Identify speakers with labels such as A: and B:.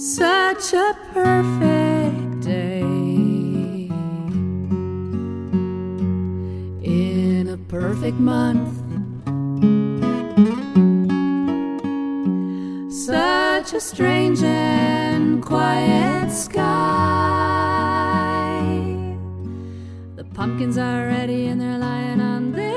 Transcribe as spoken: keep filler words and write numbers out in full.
A: Such a perfect day in a perfect month. Such a strange and quiet sky. The pumpkins are ready and they're lying on this